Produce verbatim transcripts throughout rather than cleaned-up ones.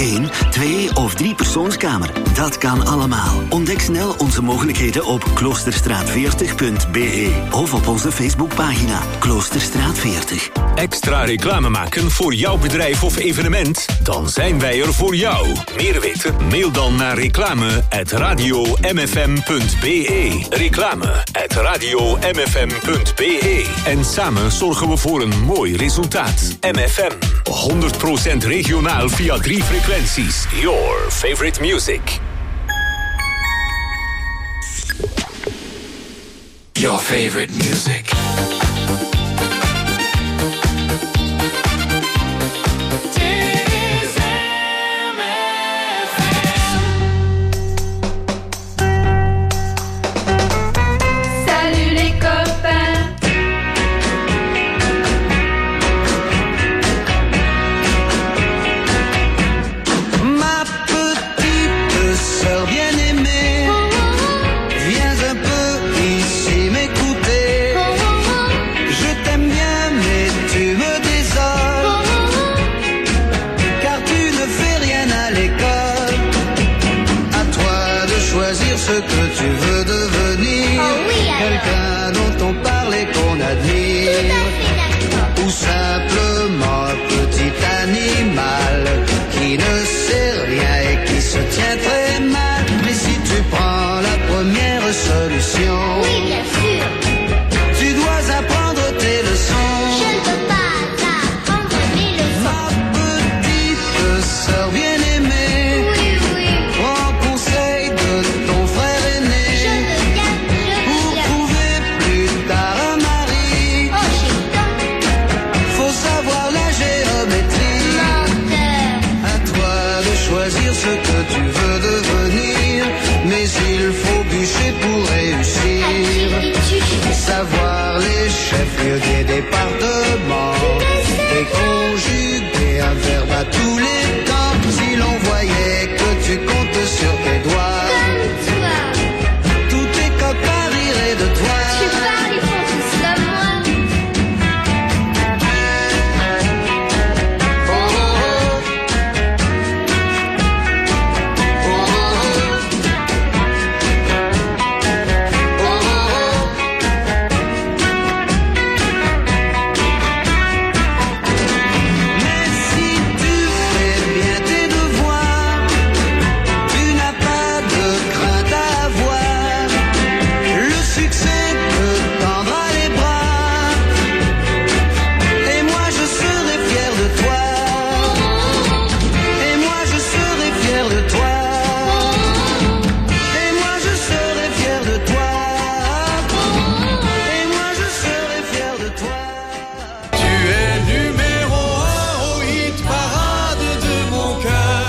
één, twee of drie persoonskamer. Dat kan allemaal. Ontdek snel onze mogelijkheden op kloosterstraat veertig punt b e of op onze Facebookpagina Kloosterstraat veertig. Extra reclame maken voor jouw bedrijf of evenement? Dan zijn wij er voor jou. Meer weten? Mail dan naar reclame at radio m f m punt b e. Reclame at radio m f m punt b e. En samen zorgen we voor een mooi resultaat. M F M. honderd procent regionaal via drie frequenties. Your favorite music. Your favorite music. Ce que tu veux devenir, oh oui, quelqu'un dont on parle et qu'on admire, ou simplement un petit animal qui ne sait rien et qui se tient très mal. Mais si tu prends la première solution, oui, bien sûr, tu dois apprendre tes leçons. Je ne peux pas apprendre mes leçons. Ma petite sœur bien-aimée, oui, oui, prends conseil de ton frère aîné. Je veux bien, je veux Pour bien. trouver plus tard un mari, Oh, j'ai tant faut savoir la géométrie. menteur. À toi de choisir ce que tu veux devenir, mais il faut bûcher pour réussir. Savoir les chefs-lieux des départements et conjuguer un verbe à tous les temps. Si l'on voyait que tu comptes sur tes doigts, Comme toi. tous tes copains riraient de toi. Tu parles, ils font tous comme moi. Oh, oh, oh. Oh, oh, oh. Mais si tu fais bien tes devoirs, tu n'as pas de crainte à avoir. Le succès te tendra les bras, et moi je serai fier de toi. Et moi je serai fier de toi. Et moi je serai fier de toi. Et moi je serai fier de toi. Tu es numéro un au hit parade de mon cœur.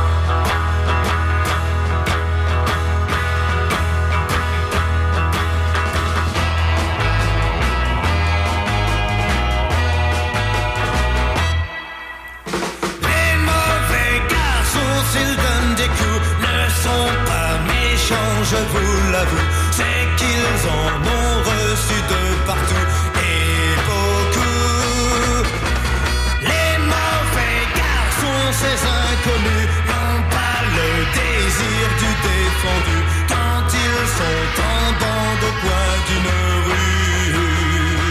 Les mauvais garçons, s'ils donnent des coups, ne sont pas méchants, je vous l'avoue. C'est qu'ils en ont reçu de partout et beaucoup. Les mauvais garçons, ces inconnus, n'ont pas le désir du défendu quand ils sont en bande au coin d'une rue.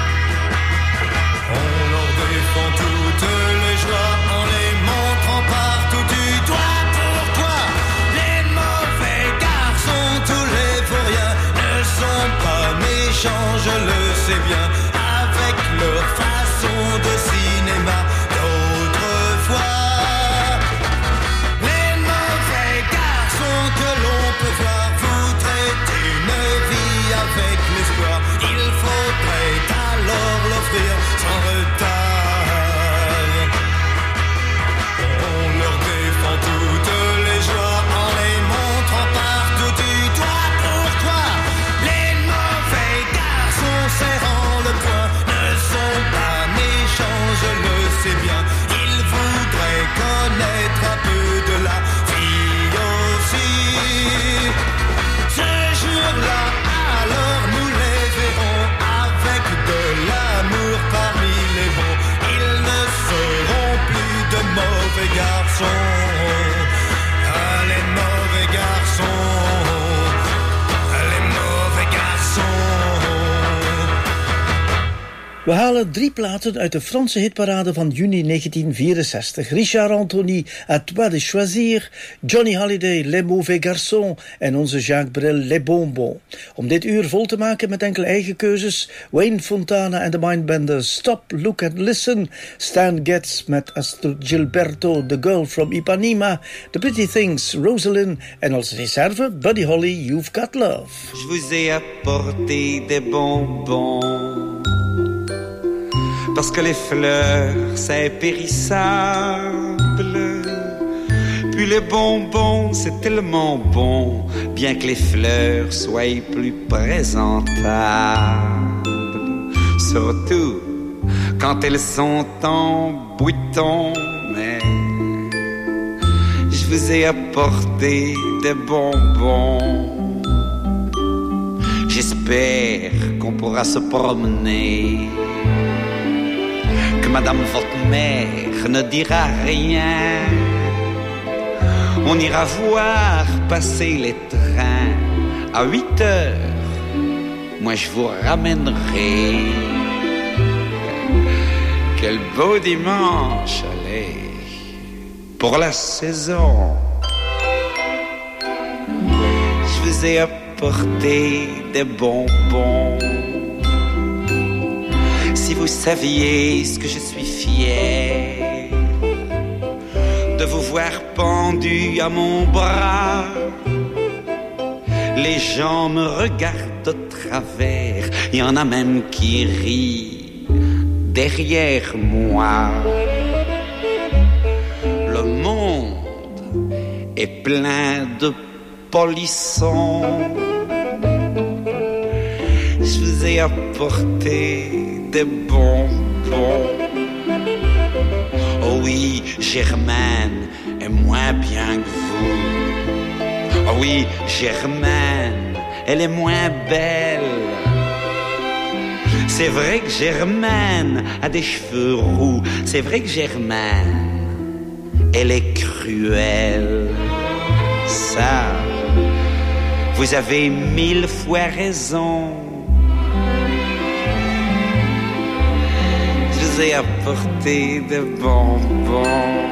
On leur défend toutes les joies en les montrant partout du doigt. Pourquoi les mauvais garçons, tous les vauriens, ne sont pas We halen drie platen uit de Franse hitparade van juni negentien vierenzestig. Richard Anthony, À toi de choisir, Johnny Hallyday, Les Mauvais Garçons en onze Jacques Brel, Les Bonbons. Om dit uur vol te maken met enkele eigen keuzes, Wayne Fontana en de Mindbenders, Stop, Look and Listen, Stan Getz met Astrid Gilberto, The Girl from Ipanema, The Pretty Things, Rosalind en als reserve Buddy Holly, You've Got Love. Je vous ai apporté des bonbons parce que les fleurs, c'est périssable. Puis les bonbons, c'est tellement bon, bien que les fleurs soient plus présentables. Surtout quand elles sont en bouton. Mais je vous ai apporté des bonbons. J'espère qu'on pourra se promener, que madame votre mère ne dira rien. On ira voir passer les trains à huit heures. Moi je vous ramènerai. Quel beau dimanche, allez, pour la saison. Je vous ai apporté des bonbons. Si vous saviez ce que je suis fier de vous voir pendu à mon bras. Les gens me regardent de travers, il y en a même qui rient derrière moi. Le monde est plein de polissons. Je vous ai apporté des bonbons. Oh oui, Germaine est moins bien que vous. Oh oui, Germaine, elle est moins belle. C'est vrai que Germaine a des cheveux roux. C'est vrai que Germaine, elle est cruelle. Ça, vous avez mille fois raison. Je vous ai apporté des bonbons.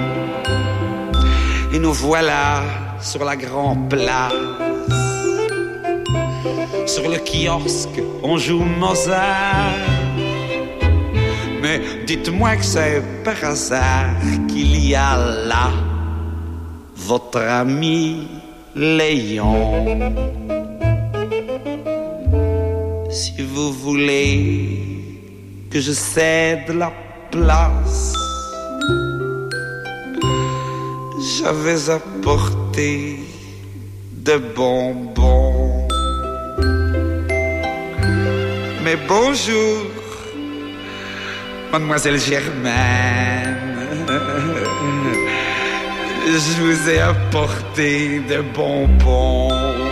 Et nous voilà sur la grande place. Sur le kiosque, on joue Mozart. Mais dites-moi que c'est par hasard qu'il y a là votre ami Léon. Si vous voulez que je cède la place, j'avais apporté de bonbons. Mais bonjour, mademoiselle Germaine. Je vous ai apporté des bonbons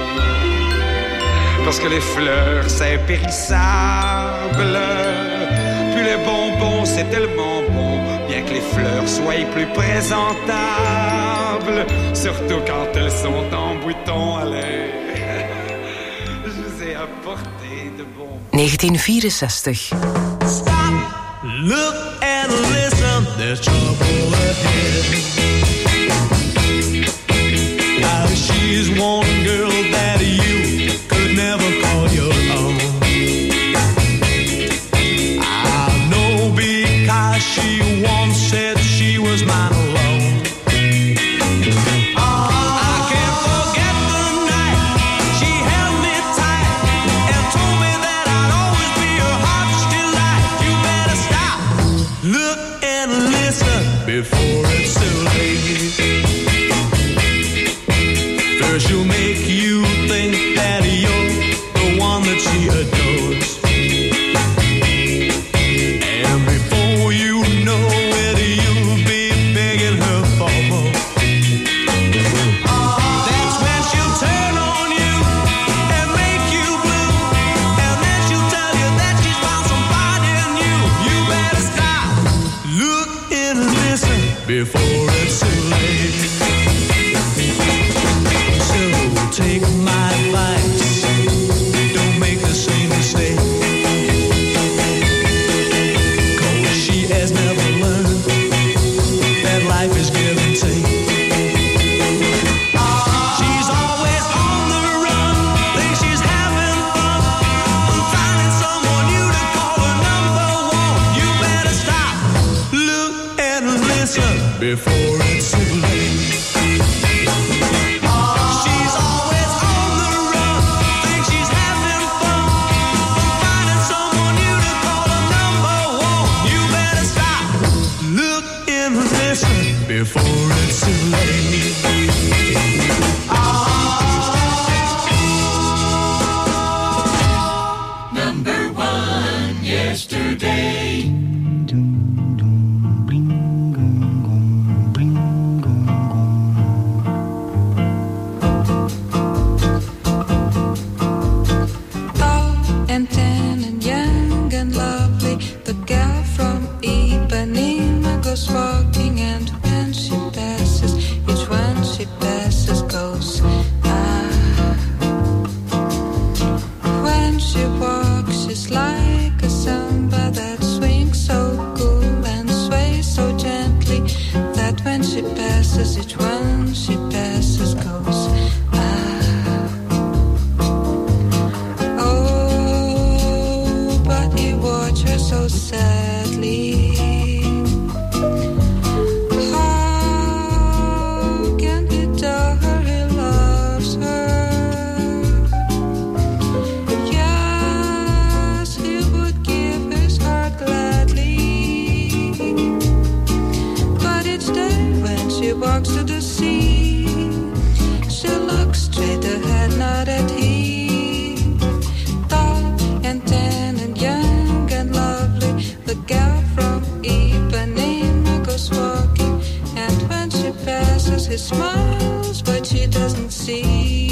parce que les fleurs, c'est périssable. Puis les bonbons, c'est tellement bon, bien que les fleurs soient plus présentables. Surtout quand elles sont en bouton. Allez, je vous ai apporté de bonbons. negentien vierenzestig. Stop, look and listen, there's trouble ahead. Now she's one girl that you could never call your own. I know because she once said she was mine alone. Before it's too late, first she'll make you think that you're the one that she adores, and before you know it, you'll be begging her for more. That's when she'll turn on you and make you blue, and then she'll tell you that she's found somebody new. You better stop, look and listen before it's too late. So take my advice, don't make the same mistake. has never learned that life is give and take. She's always on the run, thinks she's having fun, finding someone new to call her number one. You better stop, look and listen before it's too late. She's always on the run, thinks she's having fun, finding someone new to call her number one. You better stop, look and listen before it's too late. Number one yesterday. Tall and tan and young and lovely, the gal from Ipanema goes walking, and when she passes, each one she passes goes ah. When she walks, she's like a samba that swings so cool and sways so gently, that when she passes, each one she passes goes ah. Oh, but he watched her so sadly. How can he tell her he loves her? Yes, he would give his heart gladly. But each day when she walks to the sea, she looks straight ahead, not at him. Tall and tan and young and lovely, the gal from Ipanema goes walking, and when she passes, he smiles, but she doesn't see.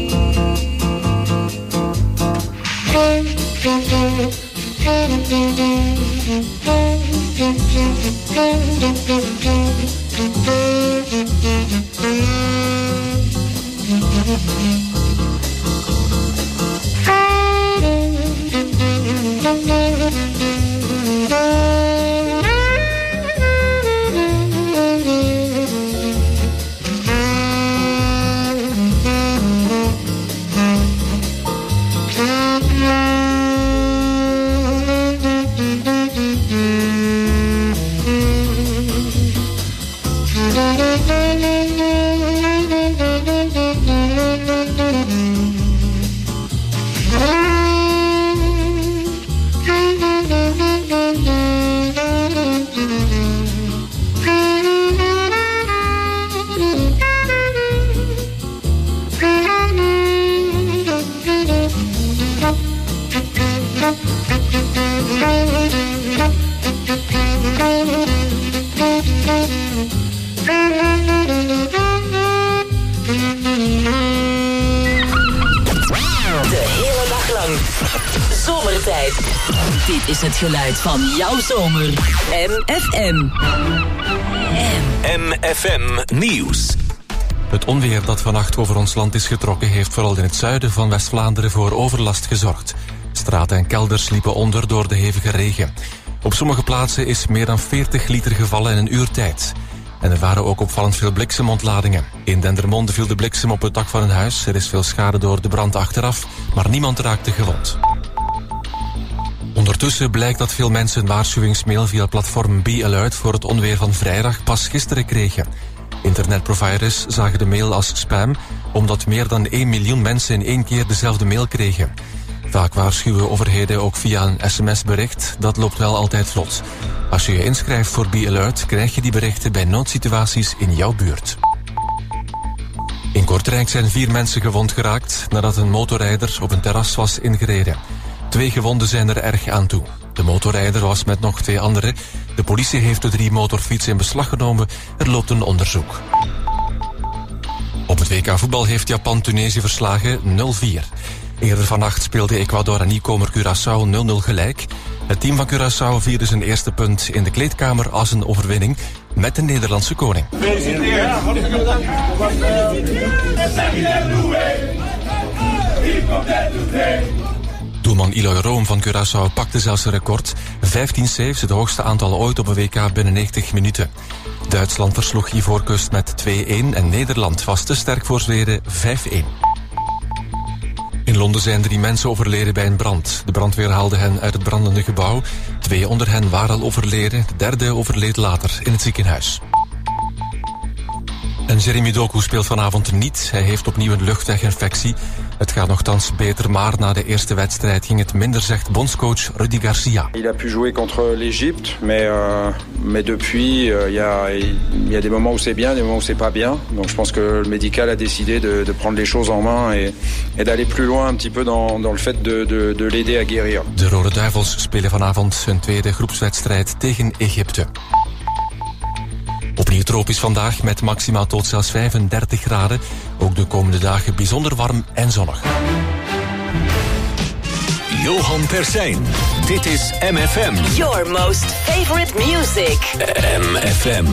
Dit is het geluid van jouw zomer. M F M. M F M Nieuws. Het onweer dat vannacht over ons land is getrokken heeft vooral in het zuiden van West-Vlaanderen voor overlast gezorgd. Straten en kelders liepen onder door de hevige regen. Op sommige plaatsen is meer dan veertig liter gevallen in een uur tijd. En er waren ook opvallend veel bliksemontladingen. In Dendermonde viel de bliksem op het dak van een huis. Er is veel schade door de brand achteraf, maar niemand raakte gewond. Ondertussen blijkt dat veel mensen een waarschuwingsmail via het platform B-Alert voor het onweer van vrijdag pas gisteren kregen. Internetproviders zagen de mail als spam, omdat meer dan één miljoen mensen in één keer dezelfde mail kregen. Vaak waarschuwen overheden ook via een sms-bericht, dat loopt wel altijd vlot. Als je je inschrijft voor B-Alert, krijg je die berichten bij noodsituaties in jouw buurt. In Kortrijk zijn vier mensen gewond geraakt nadat een motorrijder op een terras was ingereden. Twee gewonden zijn er erg aan toe. De motorrijder was met nog twee anderen. De politie heeft de drie motorfietsen in beslag genomen. Er loopt een onderzoek. Op het W K voetbal heeft Japan Tunesië verslagen nul vier. Eerder vannacht speelde Ecuador en nieuwkomer Curaçao nul nul gelijk. Het team van Curaçao vierde zijn eerste punt in de kleedkamer als een overwinning met de Nederlandse koning. Doelman Eloy Room van Curaçao pakte zelfs een record. vijftien saves, het hoogste aantal ooit op een W K binnen negentig minuten. Duitsland versloeg Ivoorkust met twee-een en Nederland was te sterk voor Zweden vijf-een. In Londen zijn drie mensen overleden bij een brand. De brandweer haalde hen uit het brandende gebouw. Twee onder hen waren al overleden, de derde overleed later in het ziekenhuis. En Jeremy Doku speelt vanavond niet. Hij heeft opnieuw een luchtweginfectie. Het gaat nogthans beter, maar na de eerste wedstrijd ging het minder, zegt bondscoach Rudy Garcia. Il a pu jouer contre l'Égypte, mais, euh, mais depuis, il euh, y, a, y a des moments où c'est bien, des moments où c'est pas bien. Donc je pense que le médical a décidé de, de prendre les choses en main et, et d'aller plus loin un petit peu dans, dans le fait de, de, de l'aider à guérir. De Rode Duivels spelen vanavond hun tweede groepswedstrijd tegen Egypte. Opnieuw tropisch vandaag met maximaal tot zelfs vijfendertig graden. Ook de komende dagen bijzonder warm en zonnig. Johan Persijn. Dit is M F M. Your most favorite music. M F M.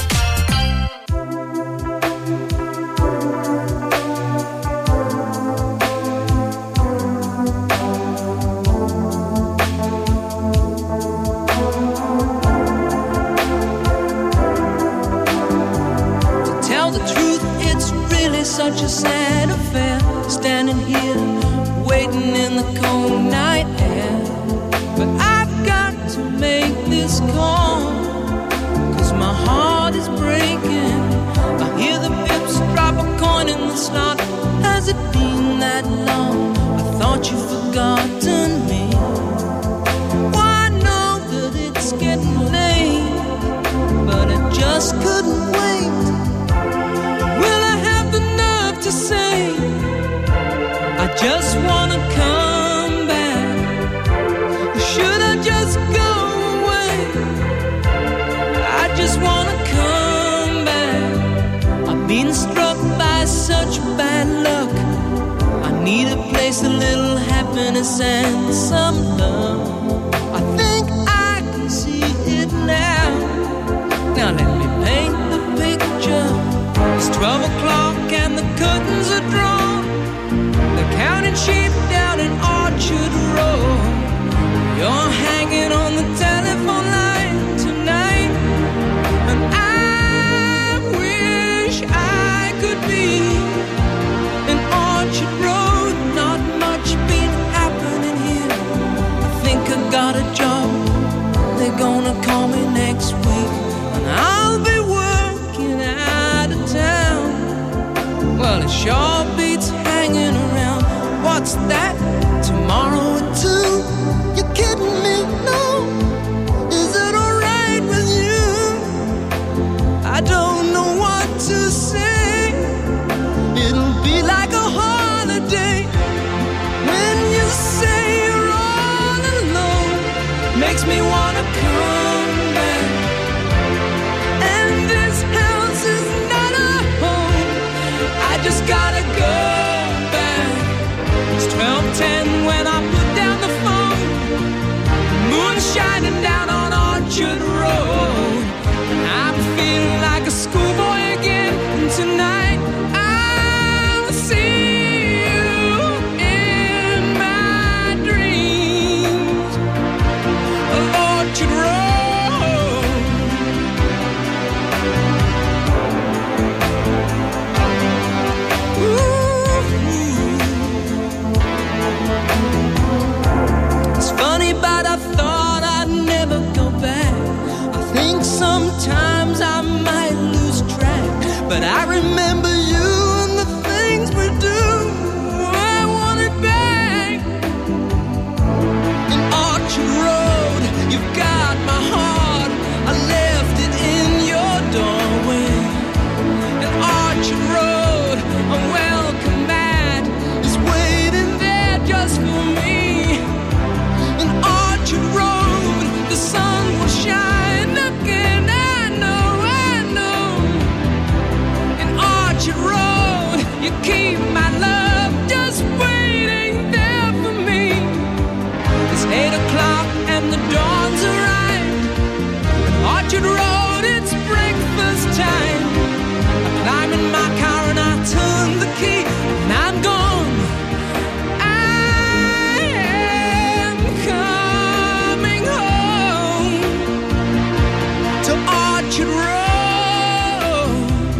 Such a sad affair, standing here, waiting in the cold night air. But I've got to make this call, cause my heart is breaking. I hear the pips drop a coin in the slot. Has it been that long? I thought you'd forgotten me. Well, I know that it's getting late, but I just couldn't wait. To say I just wanna come back. Should I just go away? I just wanna come back. I've been struck by such bad luck. I need a place, a little happiness and some love. I think I can see it now. Now let me paint the picture. It's twelve o'clock and the curtains are drawn. They're counting sheep down in Orchard Road. You're hanging on the telephone line tonight, and I wish I could be in Orchard Road. Not much been happening here. I think I got a job. They're gonna call me next week, and I'll be working out of town. Well, it sure beats hanging around. What's that? Tomorrow should roll.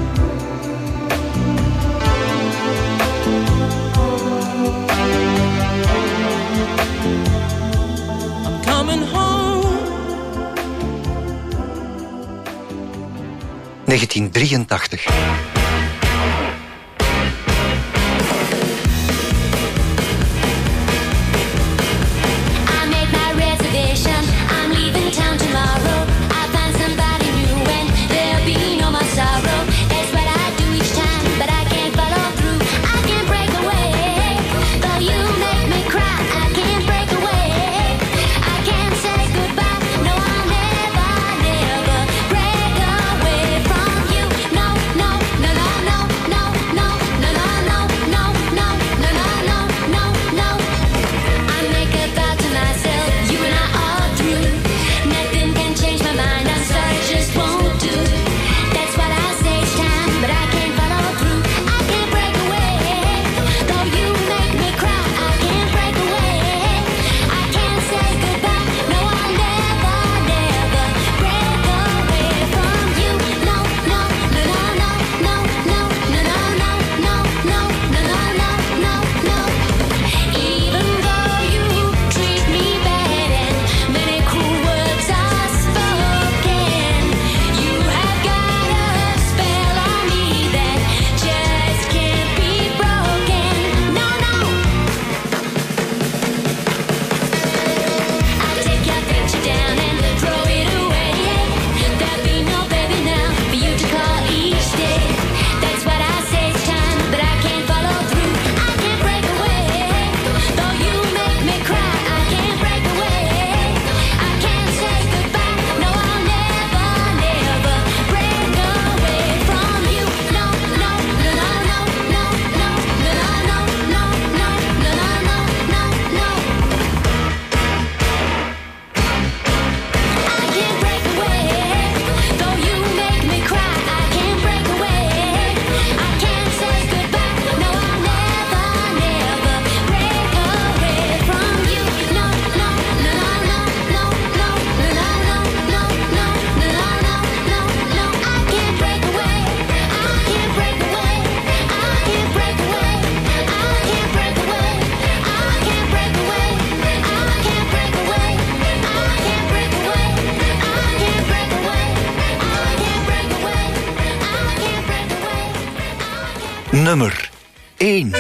I'm coming home. negentien drieëntachtig. Nummer één.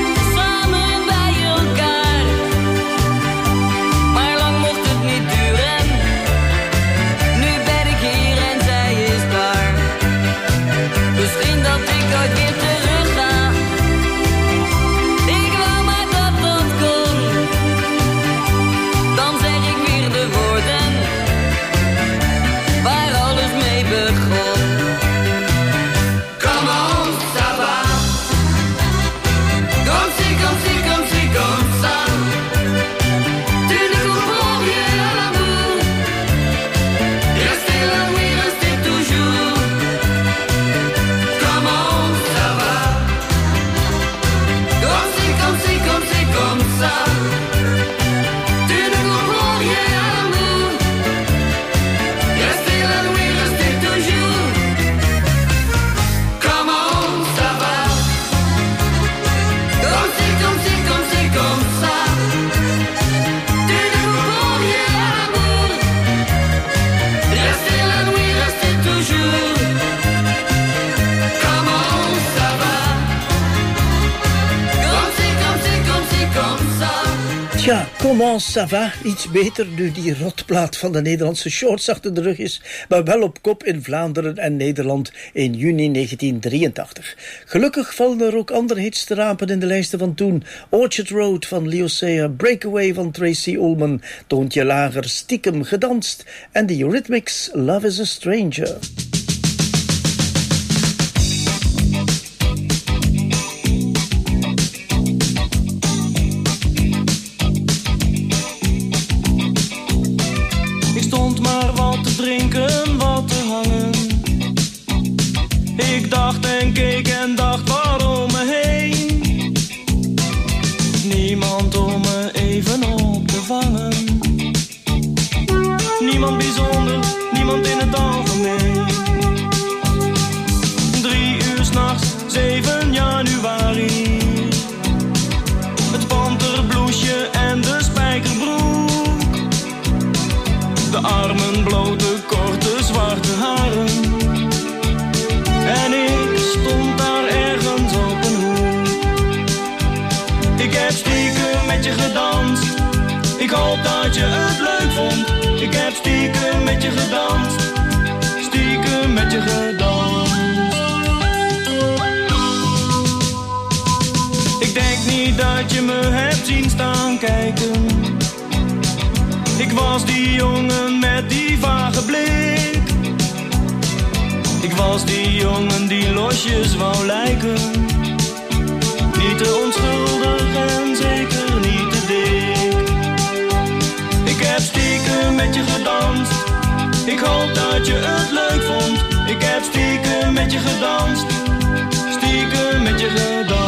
Samen bij elkaar, maar lang mocht het niet duren. Comment ça va? Iets beter nu die rotplaat van de Nederlandse shorts achter de rug is, maar wel op kop in Vlaanderen en Nederland in juni negentien drieëntachtig. Gelukkig vallen er ook andere hits te rapen in de lijsten van toen. Orchard Road van Leo Sayer, Breakaway van Tracy Ullman, Toontje Lager, Stiekem gedanst en de Eurythmics, Love is a Stranger. Drinken, wat te hangen. Ik dacht en keek en dacht waarom me heen. Niemand om me even op te vangen. Niemand bijzonder, niemand in het algemeen. Drie uur 's nachts, zeven januari. Het panterbloesje en de spijkerbroek. De armen blote, korte, zwarte haren. En ik stond daar ergens op een hoek. Ik heb stiekem met je gedanst. Ik hoop dat je het leuk vond. Ik heb stiekem met je gedanst. Stiekem met je gedanst. Ik denk niet dat je me hebt zien staan kijken. Ik was die jongen met die vage blik. Ik was die jongen die losjes wou lijken. Niet te onschuldig en zeker niet te dik. Ik heb stiekem met je gedanst. Ik hoop dat je het leuk vond. Ik heb stiekem met je gedanst. Stiekem met je gedanst.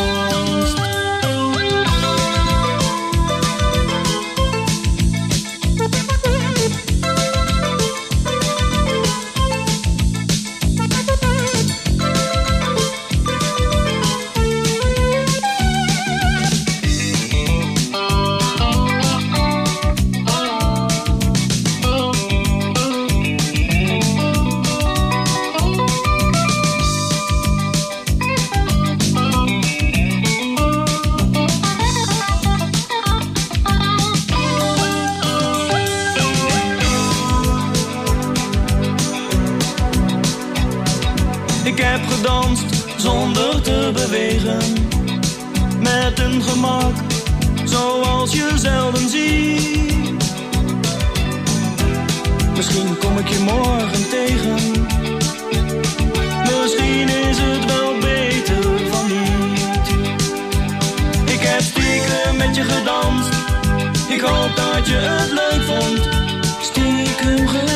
Zonder te bewegen, met een gemak zoals je zelden ziet. Misschien kom ik je morgen tegen. Misschien is het wel beter van niet. Ik heb stiekem met je gedanst. Ik hoop dat je het leuk vond. Stiekem gedanst.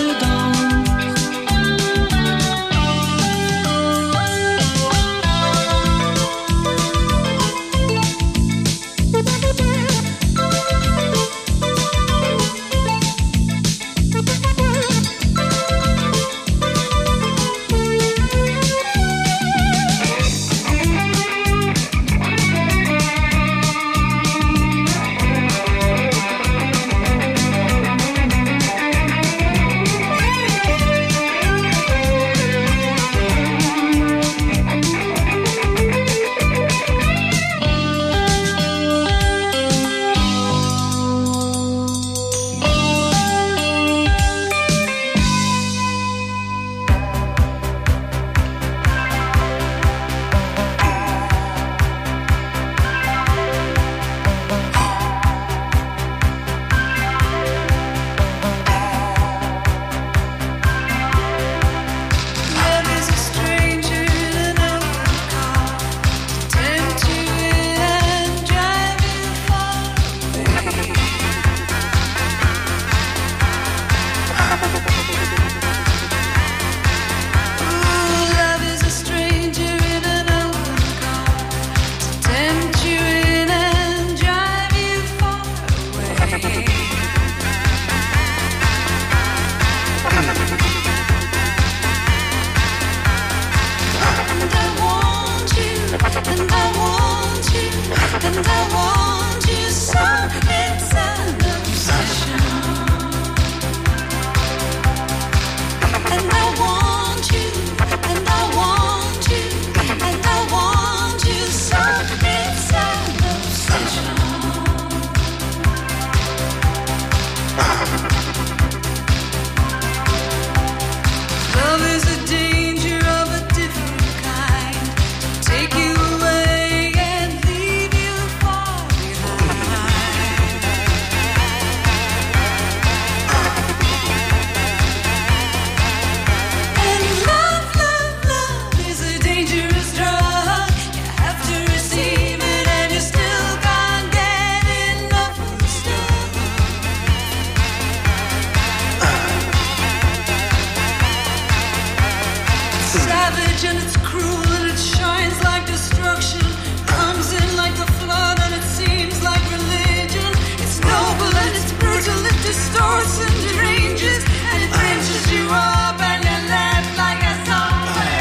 distorts and deranges, and it drenches you up, and you laugh like a zombie.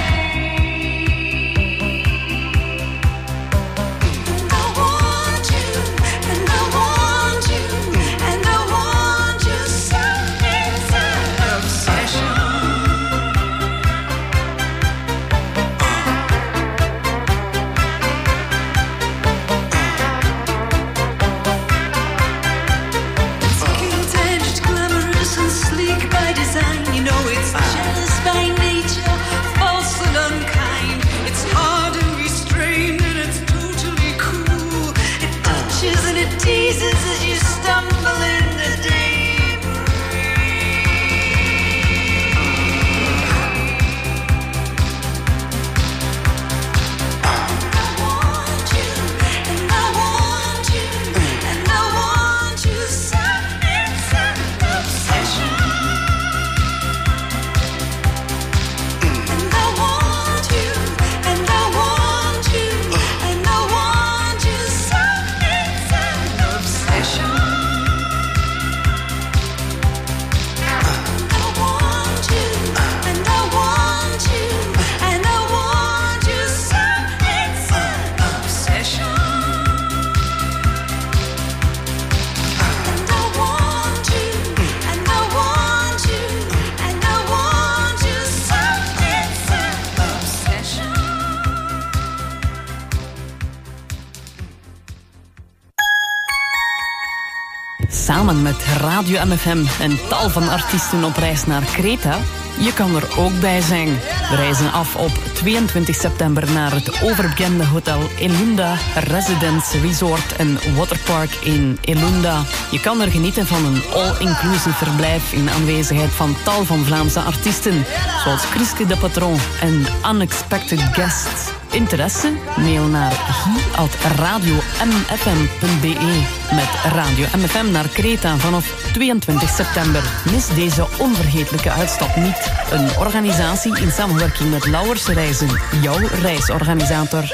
And I want you, and I want you, and I want you so. It's an obsession. You know it's jealous by nature, false and unkind. It's hard and restrained and it's totally cool. It touches and it teases as you stumble in the Samen met Radio M F M en tal van artiesten op reis naar Kreta. Je kan er ook bij zijn. We reizen af op tweeëntwintig september naar het overbekende hotel Elunda Residence Resort en Waterpark in Elunda. Je kan er genieten van een all-inclusive verblijf in aanwezigheid van tal van Vlaamse artiesten, zoals Chriske de Patron en Unexpected Guests. Interesse? Mail naar guy at radio m f m punt b e. Met Radio M F M naar Kreta vanaf tweeëntwintig september. Mis deze onvergetelijke uitstap niet. Een organisatie in samenwerking met Lauwers Reizen, jouw reisorganisator.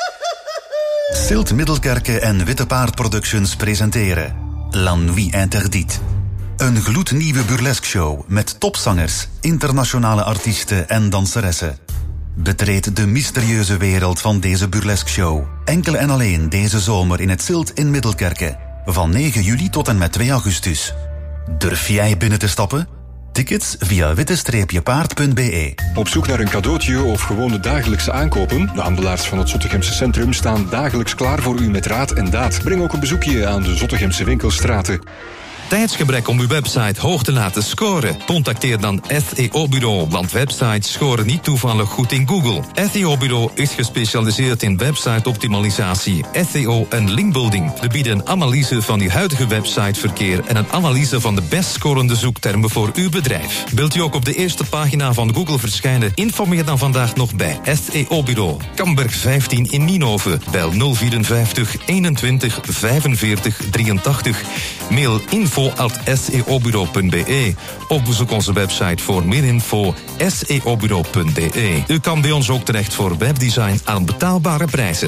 Silt Middelkerke en Witte Paard Productions presenteren La Nuit Interdite. Een gloednieuwe burlesque show met topzangers, internationale artiesten en danseressen. Betreed de mysterieuze wereld van deze burlesque show. Enkel en alleen deze zomer in het Silt in Middelkerke. Van negen juli tot en met twee augustus. Durf jij binnen te stappen? Tickets via witte paard punt b e. Op zoek naar een cadeautje of gewoon de dagelijkse aankopen? De handelaars van het Zottegemse centrum staan dagelijks klaar voor u met raad en daad. Breng ook een bezoekje aan de Zottegemse winkelstraten. Tijdsgebrek om uw website hoog te laten scoren? Contacteer dan S E O-bureau, want websites scoren niet toevallig goed in Google. S E O-bureau is gespecialiseerd in website-optimalisatie, S E O en linkbuilding. We bieden een analyse van uw huidige websiteverkeer en een analyse van de best scorende zoektermen voor uw bedrijf. Wilt u ook op de eerste pagina van Google verschijnen? Informeer dan vandaag nog bij S E O-bureau. Kamberg vijftien in Nienhoven. Bel nul vierenvijftig eenentwintig vijfenveertig drieëntachtig. Mail info at s e o bureau punt b e of bezoek onze website voor meer info s e o bureau punt b e. U kan bij ons ook terecht voor webdesign aan betaalbare prijzen.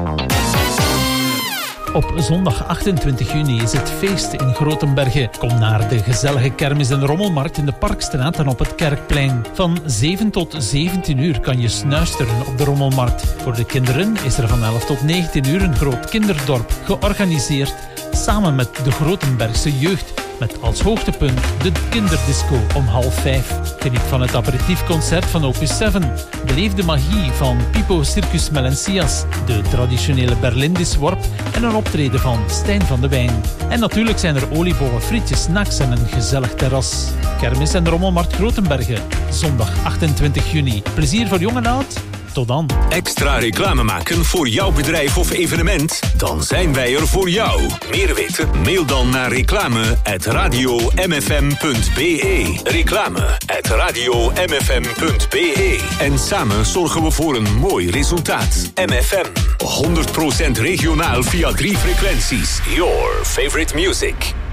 Op zondag achtentwintig juni is het feest in Grotenbergen. Kom naar de gezellige kermis- en rommelmarkt in de Parkstraat en op het Kerkplein. Van zeven tot zeventien uur kan je snuisteren op de rommelmarkt. Voor de kinderen is er van elf tot negentien uur een groot kinderdorp georganiseerd samen met de Grotenbergse jeugd. Met als hoogtepunt de kinderdisco om half vijf. Geniet van het aperitiefconcert van Opus zeven. Beleef de magie van Pipo Circus Melencias, de traditionele Berlindisworp en een optreden van Stijn van de Wijn. En natuurlijk zijn er oliebollen, frietjes, snacks en een gezellig terras. Kermis en Rommelmarkt Grotenbergen, zondag achtentwintig juni. Plezier voor jong en oud. Tot dan. Extra reclame maken voor jouw bedrijf of evenement? Dan zijn wij er voor jou. Meer weten? Mail dan naar reclame at radio m f m punt b e. Reclame at radio m f m punt b e. En samen zorgen we voor een mooi resultaat. M F M, honderd procent regionaal via drie frequenties. Your favorite music.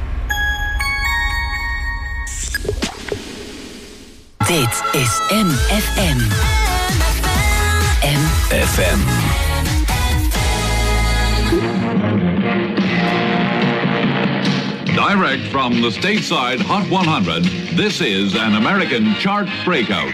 Dit is M F M. M F M. Direct from the stateside Hot one hundred, this is an American chart breakout.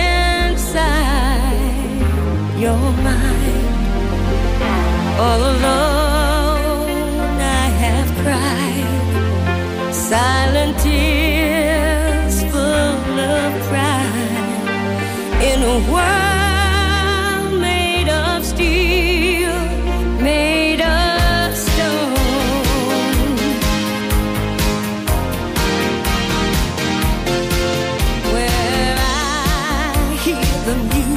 All alone